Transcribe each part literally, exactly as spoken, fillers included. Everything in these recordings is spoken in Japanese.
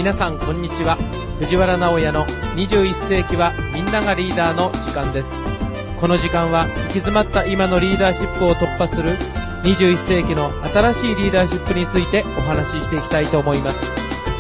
皆さんこんにちは。藤原直也のにじゅういっ世紀はみんながリーダーの時間です。この時間は行き詰まった今のリーダーシップを突破するにじゅういっ世紀の新しいリーダーシップについてお話ししていきたいと思います。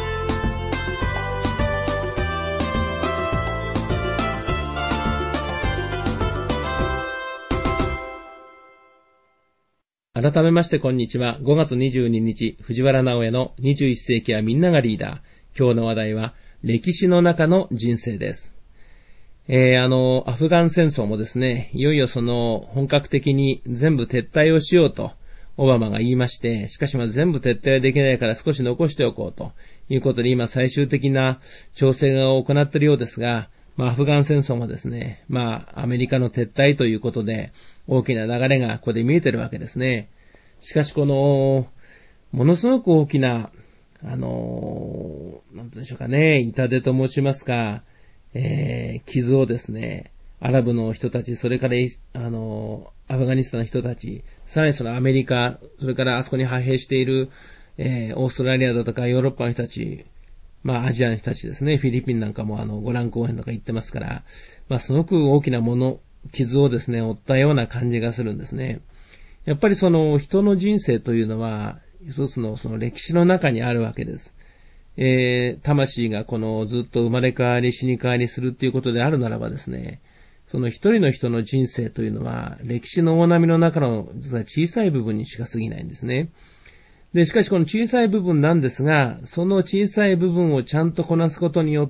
改めましてこんにちは。ごがつにじゅうににち、藤原直也のにじゅういっ世紀はみんながリーダー。今日の話題は歴史の中の人生です。えー、あの、アフガン戦争もですね、いよいよその本格的に全部撤退をしようとオバマが言いまして、しかしまあ全部撤退はできないから少し残しておこうということで今最終的な調整を行っているようですが、まあ、アフガン戦争もですね、まあ、アメリカの撤退ということで、大きな流れがここで見えてるわけですね。しかし、この、ものすごく大きな、あの、なんて言うんでしょうかね、痛手と申しますか、えー、傷をですね、アラブの人たち、それから、あの、アフガニスタンの人たち、さらにそのアメリカ、それからあそこに派兵している、えー、オーストラリアだとかヨーロッパの人たち、まあ、アジアの人たちですね。フィリピンなんかもあの、ゴラン公園とか行ってますから、まあ、すごく大きなもの、傷をですね、負ったような感じがするんですね。やっぱりその、人の人生というのは、一つのその歴史の中にあるわけです。えー、魂がこの、ずっと生まれ変わり死に変わりするっていうことであるならばですね、その一人の人の人生というのは、歴史の大波の中の、実は小さい部分にしか過ぎないんですね。で、しかしこの小さい部分なんですが、その小さい部分をちゃんとこなすことによって、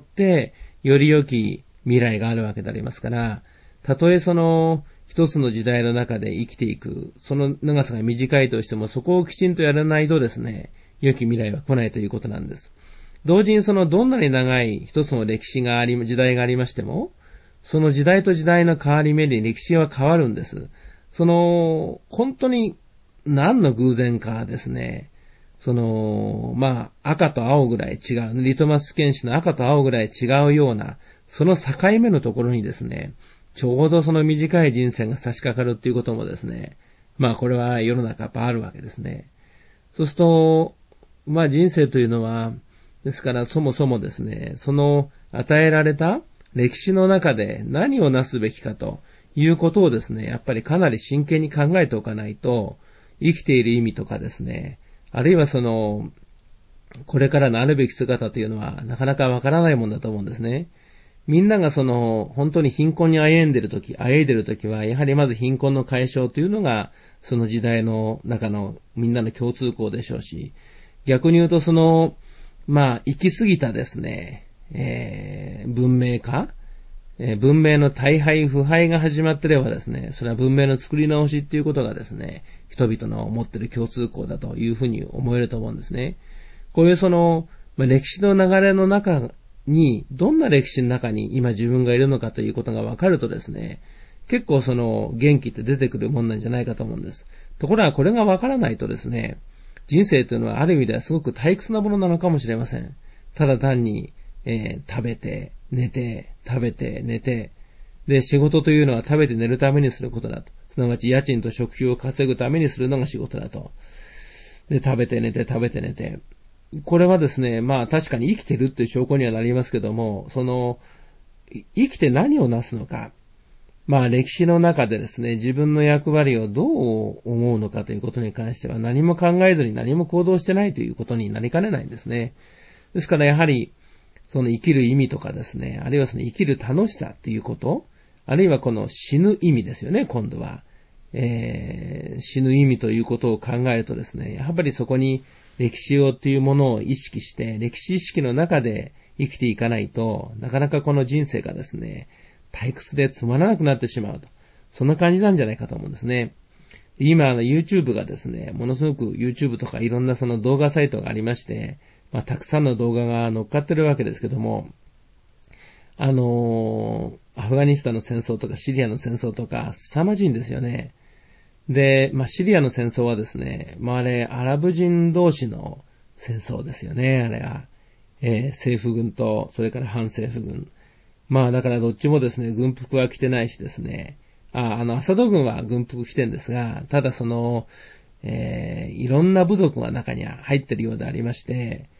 より良き未来があるわけでありますから、たとえその一つの時代の中で生きていく、その長さが短いとしても、そこをきちんとやらないとですね、良き未来は来ないということなんです。同時にそのどんなに長い一つの歴史があり、時代がありましても、その時代と時代の変わり目で歴史は変わるんです。その、本当に何の偶然かですね、その、まあ、赤と青ぐらい違う。リトマス試験紙の赤と青ぐらい違うような、その境目のところにですね、ちょうどその短い人生が差し掛かるっていうこともですね、まあこれは世の中やっぱあるわけですね。そうすると、まあ人生というのは、ですからそもそもですね、その与えられた歴史の中で何をなすべきかということをですね、やっぱりかなり真剣に考えておかないと、生きている意味とかですね、あるいはその、これからのあるべき姿というのはなかなかわからないもんだと思うんですね。みんながその、本当に貧困に歩んでいるとき、歩いでいるときは、やはりまず貧困の解消というのが、その時代の中のみんなの共通項でしょうし、逆に言うとその、まあ、行き過ぎたですね、えー、文明化、えー、文明の大敗、腐敗が始まってればですね、それは文明の作り直しっていうことがですね、人々の持っている共通項だというふうに思えると思うんですね。こういうその、まあ、歴史の流れの中に、どんな歴史の中に今自分がいるのかということが分かるとですね、結構その元気って出てくるもんなんじゃないかと思うんです。ところがこれが分からないとですね、人生というのはある意味ではすごく退屈なものなのかもしれません。ただ単に、えー、食べて、寝て、食べて、寝て、で、仕事というのは食べて寝るためにすることだと。すなわち家賃と食費を稼ぐためにするのが仕事だと。で、食べて寝て、食べて寝て。これはですね、まあ確かに生きてるっていう証拠にはなりますけども、その、生きて何をなすのか。まあ歴史の中でですね、自分の役割をどう思うのかということに関しては何も考えずに何も行動してないということになりかねないんですね。ですからやはり、その生きる意味とかですね、あるいはその生きる楽しさっていうこと、あるいはこの死ぬ意味ですよね、今度は。えー、死ぬ意味ということを考えるとですね、やっぱりそこに歴史をっていうものを意識して、歴史意識の中で生きていかないと、なかなかこの人生がですね、退屈でつまらなくなってしまうと。そんな感じなんじゃないかと思うんですね。今、YouTube がですね、ものすごく YouTube とかいろんなその動画サイトがありまして、まあ、たくさんの動画が乗っかってるわけですけども、あのー、アフガニスタンの戦争とかシリアの戦争とか、凄まじいんですよね。で、まあ、シリアの戦争はですね、まあ、あれ、アラブ人同士の戦争ですよね、あれは。えー、政府軍と、それから反政府軍。まあ、だからどっちもですね、軍服は着てないしですね、あ、あの、アサド軍は軍服着てんですが、ただその、えー、いろんな部族が中には入ってるようでありまして、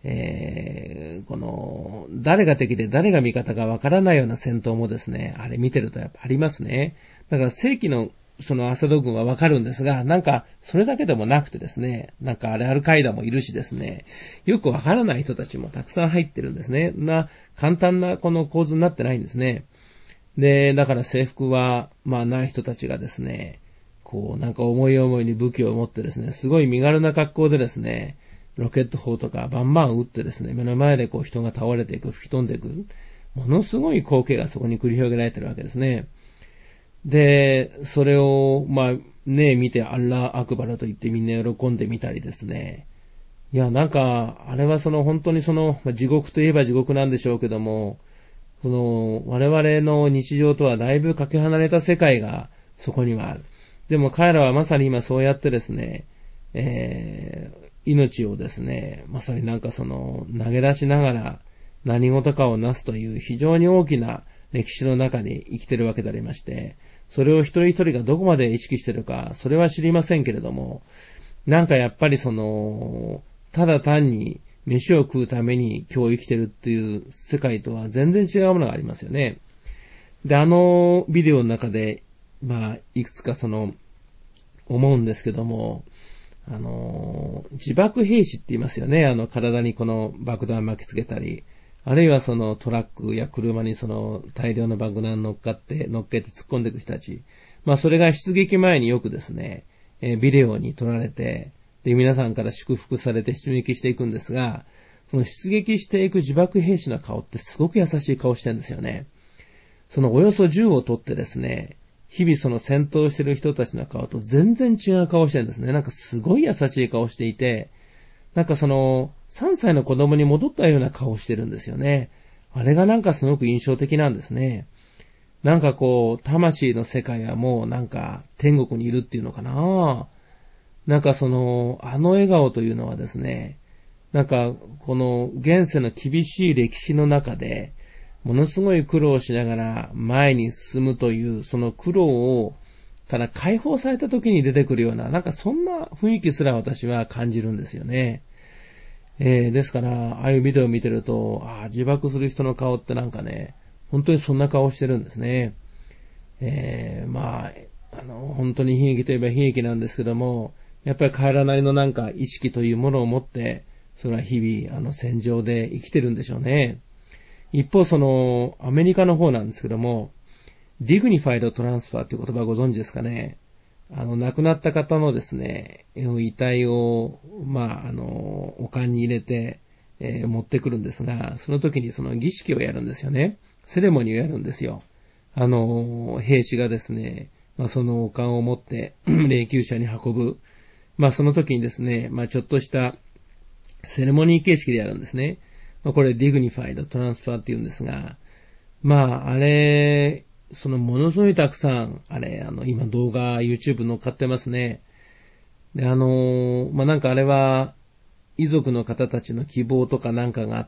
えー、この、誰が敵で誰が味方かわからないような戦闘もですね、あれ見てるとやっぱありますね。だから正規のそのアサド軍はわかるんですが、なんかそれだけでもなくてですね、なんかあれアルカイダもいるしですね、よくわからない人たちもたくさん入ってるんですね。な、簡単なこの構図になってないんですね。で、だから制服は、まあない人たちがですね、こうなんか思い思いに武器を持ってですね、すごい身軽な格好でですね、ロケット砲とかバンバン撃ってですね、目の前でこう人が倒れていく、吹き飛んでいく、ものすごい光景がそこに繰り広げられてるわけですね。で、それを、まあね、見てアッラーアクバルと言ってみんな喜んでみたりですね。いや、なんか、あれはその本当にその、まあ、地獄といえば地獄なんでしょうけども、その、我々の日常とはだいぶかけ離れた世界がそこにはある。でも彼らはまさに今そうやってですね、えー、命をですね、まさになんかその投げ出しながら何事かをなすという非常に大きな歴史の中に生きてるわけでありまして、それを一人一人がどこまで意識してるか、それは知りませんけれども、なんかやっぱりその、ただ単に飯を食うために今日生きてるっていう世界とは全然違うものがありますよね。で、あのビデオの中で、まあ、いくつかその、思うんですけども、あの、自爆兵士って言いますよね。あの、体にこの爆弾巻きつけたり、あるいはそのトラックや車にその大量の爆弾乗っかって、乗っけて突っ込んでいく人たち。まあ、それが出撃前によくですね、えー、ビデオに撮られて、で、皆さんから祝福されて出撃していくんですが、その出撃していく自爆兵士の顔ってすごく優しい顔してるんですよね。そのおよそ銃を取ってですね、日々その戦闘してる人たちの顔と全然違う顔してるんですね。なんかすごい優しい顔していて、なんかそのさんさいの子供に戻ったような顔してるんですよね。あれがなんかすごく印象的なんですね。なんかこう、魂の世界はもうなんか天国にいるっていうのかな。なんかその、あの笑顔というのはですね、なんかこの現世の厳しい歴史の中で、ものすごい苦労しながら前に進むという、その苦労を、から解放された時に出てくるような、なんかそんな雰囲気すら私は感じるんですよね。えー、ですから、ああいうビデオを見てると、ああ、自爆する人の顔ってなんかね、本当にそんな顔してるんですね。えー、まあ、あの、本当に悲劇といえば悲劇なんですけども、やっぱり彼らなりのなんか意識というものを持って、それは日々、あの戦場で生きてるんでしょうね。一方、その、アメリカの方なんですけども、ディグニファイドトランスファーという言葉ご存知ですかね。あの、亡くなった方のですね、遺体を、まあ、あの、お棺に入れて、えー、持ってくるんですが、その時にその儀式をやるんですよね。セレモニーをやるんですよ。あの、兵士がですね、まあ、そのお棺を持って霊柩車に運ぶ。まあ、その時にですね、まあ、ちょっとしたセレモニー形式でやるんですね。まあ、これディグニファイドトランスファーって言うんですが、まあ、あれ、そのものすごいたくさん、あれ、あの、今動画 YouTube 乗っかってますね。で、あの、まあ、なんかあれは、遺族の方たちの希望とかなんかがあって、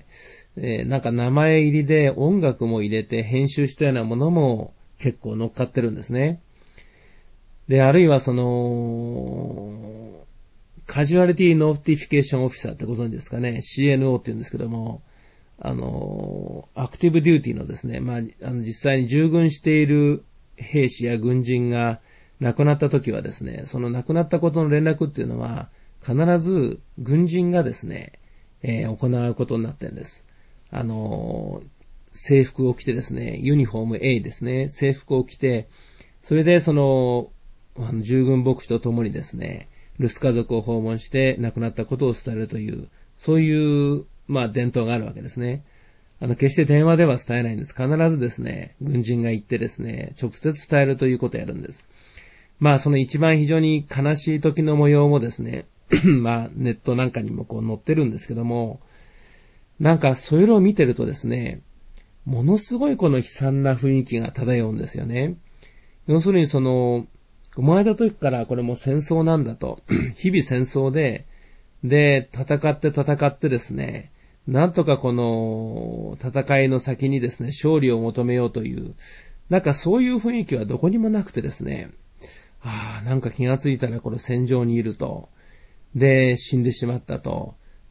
えー、なんか名前入りで音楽も入れて編集したようなものも結構乗っかってるんですね。で、あるいはその、カジュアリティノーティフィケーションオフィサーってご存知ですかね。シーエヌオー って言うんですけども、あの、アクティブデューティのですね、まあ、あの実際に従軍している兵士や軍人が亡くなった時はですね、その亡くなったことの連絡っていうのは、必ず軍人がですね、えー、行うことになってるんです。あの、制服を着てですね、ユニフォーム A ですね、制服を着て、それでその、あの従軍牧師と共にですね、留守家族を訪問して亡くなったことを伝えるという、そういう、まあ伝統があるわけですね。あの、決して電話では伝えないんです。必ずですね、軍人が行ってですね、直接伝えるということをやるんです。まあその一番非常に悲しい時の模様もですね、まあネットなんかにもこう載ってるんですけども、なんかそういうのを見てるとですね、ものすごいこの悲惨な雰囲気が漂うんですよね。要するにその、生まれた時からこれも戦争なんだと。日々戦争で、で、戦って戦ってですね、なんとかこの戦いの先にですね、勝利を求めようという、なんかそういう雰囲気はどこにもなくてですね、ああ、なんか気がついたらこの戦場にいると。で、死んでしまったと。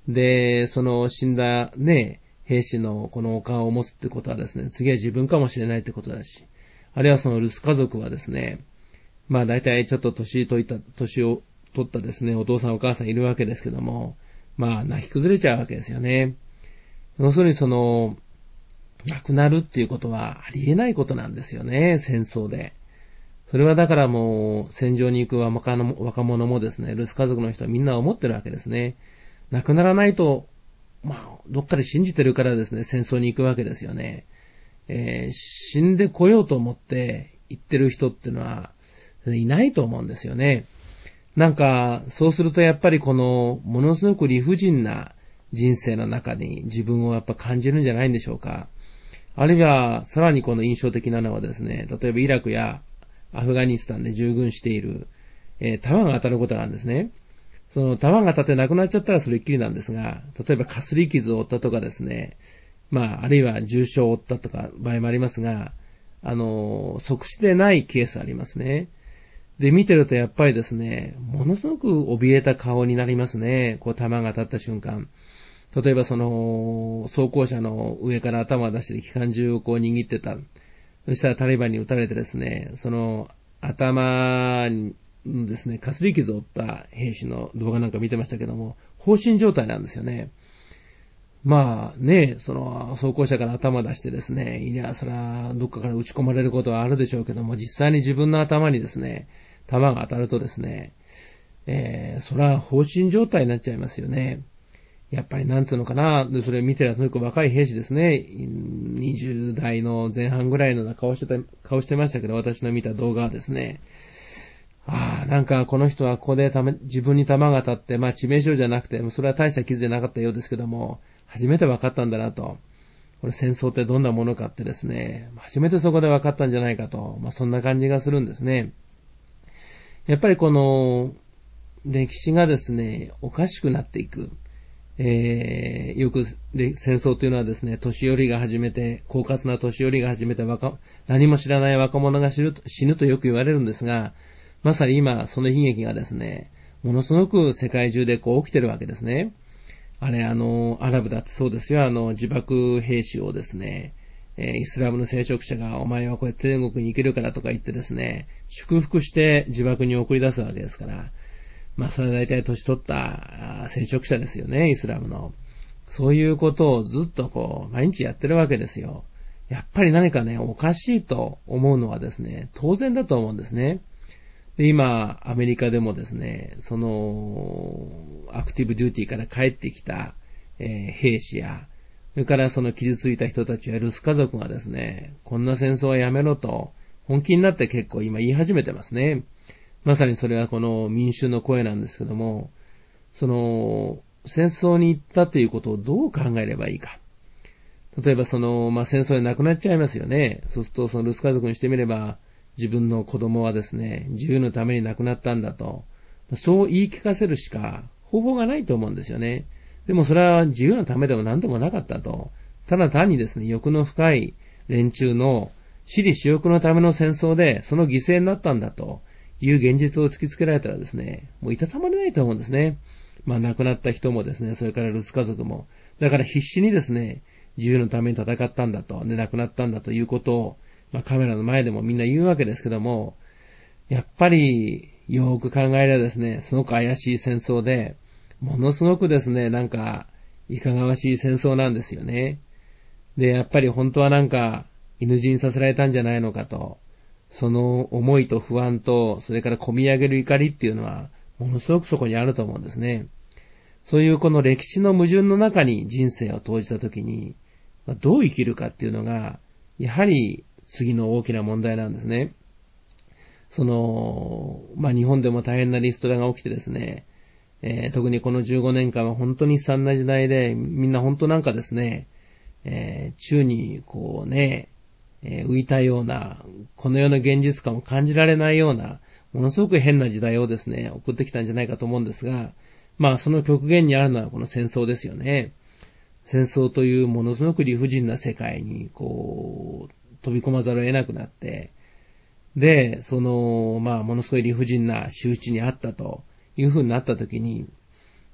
で、その死んだね、兵士のこのお顔を持つってことはですね、次は自分かもしれないってことだし、あるいはその留守家族はですね、まあ大体ちょっと年といた、年を取ったですね、お父さんお母さんいるわけですけども、まあ泣き崩れちゃうわけですよね。要するにその、亡くなるっていうことはありえないことなんですよね、戦争で。それはだからもう戦場に行く若者もですね、留守家族の人はみんな思ってるわけですね。亡くならないと、まあ、どっかで信じてるからですね、戦争に行くわけですよね。えー、死んでこようと思って行ってる人っていうのはいないと思うんですよね。なんか、そうするとやっぱりこの、ものすごく理不尽な人生の中に自分をやっぱ感じるんじゃないんでしょうか。あるいは、さらにこの印象的なのはですね、例えばイラクやアフガニスタンで従軍している、えー、弾が当たることがあるんですね。その弾が当たって亡くなっちゃったらそれっきりなんですが、例えばかすり傷を負ったとかですね、まあ、あるいは重傷を負ったとか場合もありますが、あの、即死でないケースありますね。で、見てるとやっぱりですね、ものすごく怯えた顔になりますね。こう弾が当たった瞬間。例えばその、装甲車の上から頭を出して機関銃をこう握ってた。そしたらタリバンに撃たれてですね、その頭にですね、かすり傷を負った兵士の動画なんか見てましたけども、放心状態なんですよね。まあね、その装甲車から頭出してですね、いや、それはどっかから撃ち込まれることはあるでしょうけども、実際に自分の頭にですね、弾が当たるとですね、えー、それは放心状態になっちゃいますよね。やっぱりなんつうのかな、でそれ見てるとよく若い兵士ですね、にじゅう代の前半ぐらいの顔してた、顔してましたけど、私の見た動画はですね、ああ、なんかこの人はここでため自分に弾が当たって、まあ致命傷じゃなくて、それは大した傷じゃなかったようですけども、初めて分かったんだなと。これ戦争ってどんなものかってですね、初めてそこで分かったんじゃないかと、まあそんな感じがするんですね。やっぱりこの歴史がですね、おかしくなっていく。えー、よく戦争というのはですね、年寄りが始めて、狡猾な年寄りが始めて若、何も知らない若者が死ぬと、死ぬとよく言われるんですが、まさに今、その悲劇がですね、ものすごく世界中でこう起きてるわけですね。あれ、あの、アラブだってそうですよ、あの、自爆兵士をですね、えー、イスラムの聖職者が、お前はこうやって天国に行けるからとか言ってですね、祝福して自爆に送り出すわけですから、まあ、それは大体年取った聖職者ですよね、イスラムの。そういうことをずっとこう、毎日やってるわけですよ。やっぱり何かね、おかしいと思うのはですね、当然だと思うんですね。で、今、アメリカでもですね、その、アクティブデューティーから帰ってきた、えー、兵士や、それからその傷ついた人たちや留守家族がですね、こんな戦争はやめろと、本気になって結構今言い始めてますね。まさにそれはこの民衆の声なんですけども、その、戦争に行ったということをどう考えればいいか。例えばその、まあ、戦争で亡くなっちゃいますよね。そうするとその留守家族にしてみれば、自分の子供はですね、自由のために亡くなったんだと、そう言い聞かせるしか方法がないと思うんですよね。でもそれは自由のためでも何でもなかったと。ただ単にですね、欲の深い連中の私利私欲のための戦争でその犠牲になったんだという現実を突きつけられたらですね、もういたたまれないと思うんですね。まあ亡くなった人もですね、それから留守家族も。だから必死にですね、自由のために戦ったんだと、で亡くなったんだということを、まあカメラの前でもみんな言うわけですけども、やっぱりよーく考えればですね、すごく怪しい戦争で、ものすごくですね、なんかいかがわしい戦争なんですよね。で、やっぱり本当はなんか犬死にさせられたんじゃないのかと、その思いと不安と、それから込み上げる怒りっていうのは、ものすごくそこにあると思うんですね。そういうこの歴史の矛盾の中に人生を投じたときに、どう生きるかっていうのが、やはり次の大きな問題なんですね。その、まあ、日本でも大変なリストラが起きてですね、えー、特にこのじゅうごねんかんは本当に悲惨な時代で、みんな本当なんかですね、えー、宙にこうね、えー、浮いたような、この世の現実感を感じられないような、ものすごく変な時代をですね、送ってきたんじゃないかと思うんですが、まあその極限にあるのはこの戦争ですよね。戦争というものすごく理不尽な世界にこう飛び込まざるを得なくなって、で、そのまあものすごい理不尽な仕打ちにあったというふうになったときに、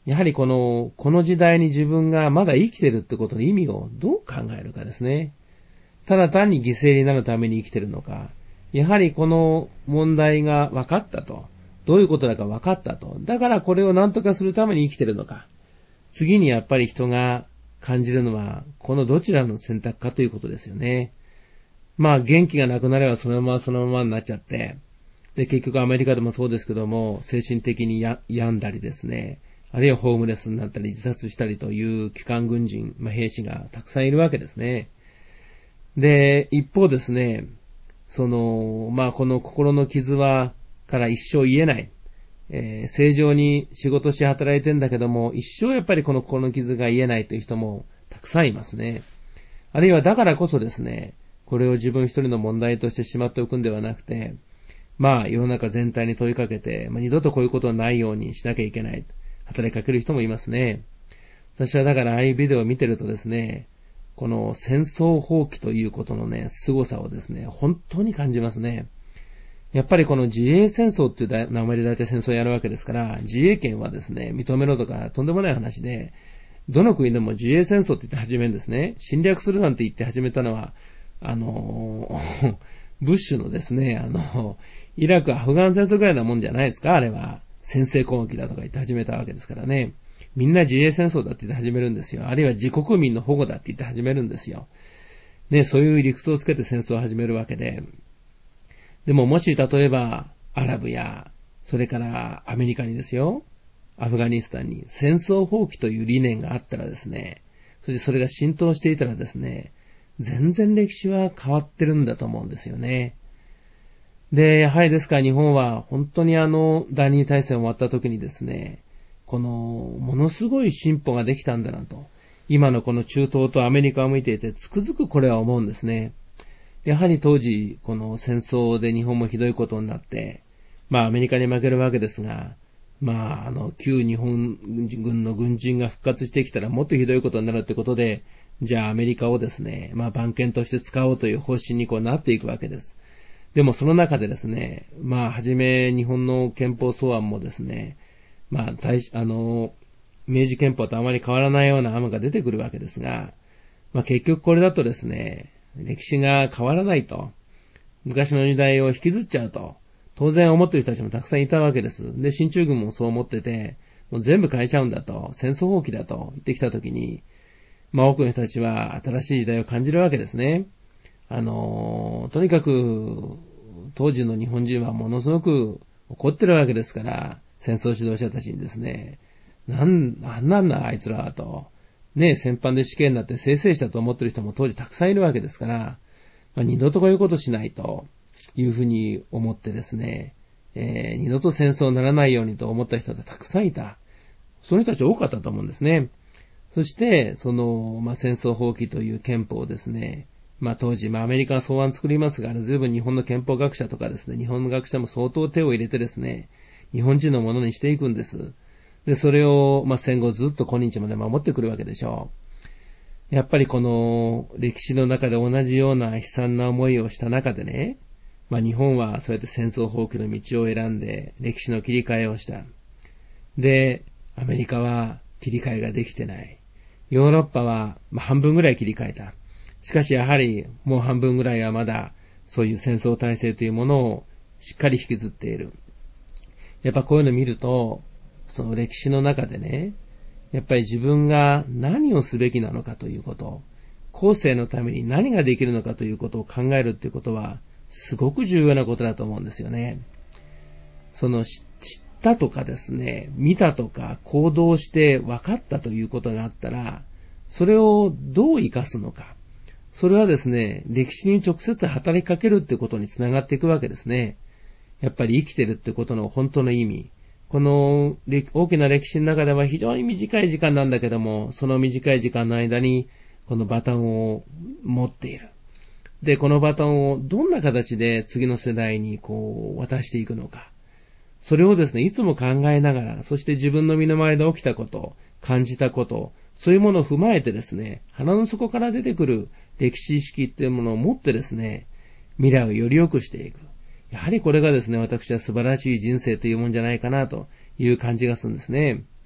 やはりこの、この時代に自分がまだ生きてるってことの意味をどう考えるかですね。ただ単に犠牲になるために生きてるのか、やはりこの問題が分かったと。どういうことだか分かったと。だからこれを何とかするために生きてるのか。次にやっぱり人が感じるのは、このどちらの選択かということですよね。まあ元気がなくなればそのままそのままになっちゃって、で結局アメリカでもそうですけども、精神的にや病んだりですね、あるいはホームレスになったり自殺したりという帰還軍人、まあ、兵士がたくさんいるわけですね。で、一方ですね、その、まあこの心の傷はから一生癒えない。えー、正常に仕事し働いてんだけども、一生やっぱりこの心の傷が癒えないという人もたくさんいますね。あるいはだからこそですね、これを自分一人の問題としてしまっておくんではなくて、まあ世の中全体に問いかけて、まあ、二度とこういうことのないようにしなきゃいけない。働きかける人もいますね。私はだからああいうビデオを見てるとですね、この戦争放棄ということのね、凄さをですね、本当に感じますね。やっぱりこの自衛戦争っていう名前で大体戦争をやるわけですから、自衛権はですね、認めろとかとんでもない話で、どの国でも自衛戦争って言って始めるんですね。侵略するなんて言って始めたのは、あの、ブッシュのですね、あの、イラク、アフガン戦争ぐらいなもんじゃないですか、あれは。先制攻撃だとか言って始めたわけですからね。みんな自衛戦争だって言って始めるんですよ。あるいは自国民の保護だって言って始めるんですよ。ね、そういう理屈をつけて戦争を始めるわけで。でももし例えば、アラブや、それからアメリカにですよ、アフガニスタンに戦争放棄という理念があったらですね、そしてそれが浸透していたらですね、全然歴史は変わってるんだと思うんですよね。で、やはりですから日本は本当にあの第二次大戦終わった時にですね、このものすごい進歩ができたんだなと、今のこの中東とアメリカを見ていてつくづくこれは思うんですね。やはり当時この戦争で日本もひどいことになって、まあアメリカに負けるわけですが、まああの旧日本軍の軍人が復活してきたらもっとひどいことになるってことで、じゃあアメリカをですね、まあ番犬として使おうという方針にこうなっていくわけです。でもその中でですね、まあはじめ日本の憲法草案もですね、まあ大あの明治憲法とあまり変わらないような案が出てくるわけですが、まあ結局これだとですね、歴史が変わらないと、昔の時代を引きずっちゃうと、当然思っている人たちもたくさんいたわけです。で、進駐軍もそう思ってて、もう全部変えちゃうんだと、戦争放棄だと言ってきたときに、まあ多くの人たちは新しい時代を感じるわけですね。あの、とにかく、当時の日本人はものすごく怒ってるわけですから、戦争指導者たちにですね、なん、なんなんだあいつらはと、ね、戦犯で死刑になってせいせいしたと思ってる人も当時たくさんいるわけですから、まあ、二度とこういうことしないというふうに思ってですね、えー、二度と戦争にならないようにと思った人がたくさんいた。その人たち多かったと思うんですね。そして、その、まあ、戦争放棄という憲法をですね、まあ、当時、まあ、アメリカは草案作りますが、随分日本の憲法学者とかですね、日本の学者も相当手を入れてですね、日本人のものにしていくんです。で、それを、まあ、戦後ずっと今日まで守ってくるわけでしょう。やっぱりこの歴史の中で同じような悲惨な思いをした中でね、まあ、日本はそうやって戦争放棄の道を選んで歴史の切り替えをした。で、アメリカは切り替えができてない。ヨーロッパは、まあ、半分ぐらい切り替えた。しかしやはりもう半分ぐらいはまだそういう戦争体制というものをしっかり引きずっている。やっぱこういうのを見ると、その歴史の中でね、やっぱり自分が何をすべきなのかということ、後世のために何ができるのかということを考えるということは、すごく重要なことだと思うんですよね。その知ったとかですね、見たとか行動して分かったということがあったら、それをどう生かすのか。それはですね、歴史に直接働きかけるってことにつながっていくわけですね。やっぱり生きてるってことの本当の意味。この大きな歴史の中では非常に短い時間なんだけども、その短い時間の間にこのバトンを持っている。で、このバトンをどんな形で次の世代にこう渡していくのか。それをですね、いつも考えながら、そして自分の身の回りで起きたこと、感じたこと、そういうものを踏まえてですね、鼻の底から出てくる歴史意識っていうものを持ってですね、未来をより良くしていく。やはりこれがですね、私は素晴らしい人生というもんじゃないかなという感じがするんですね。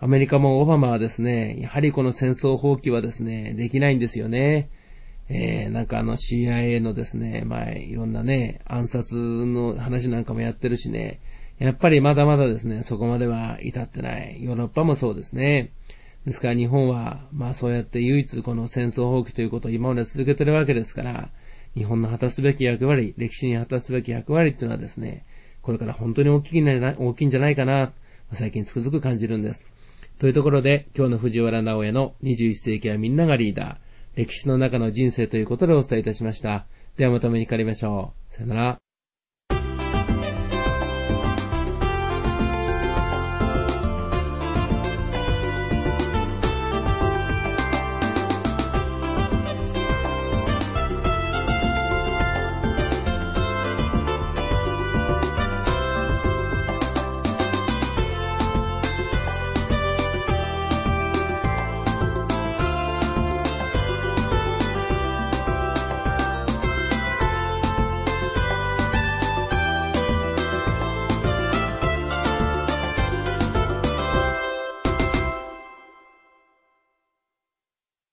アメリカもオバマはですね、やはりこの戦争放棄はですね、できないんですよね。えー、なんかあの シーアイエー のですね、まあいろんなね、暗殺の話なんかもやってるしね、やっぱりまだまだですね、そこまでは至ってない。ヨーロッパもそうですね。ですから日本は、まあそうやって唯一この戦争放棄ということを今まで続けてるわけですから、日本の果たすべき役割、歴史に果たすべき役割っていうのはですね、これから本当に大きいんじゃない、大きいんじゃないかな、最近つくづく感じるんです。というところで、今日の藤原直江のにじゅういっ世紀はみんながリーダー、歴史の中の人生ということでお伝えいたしました。ではまたお目にかかりましょう。さよなら。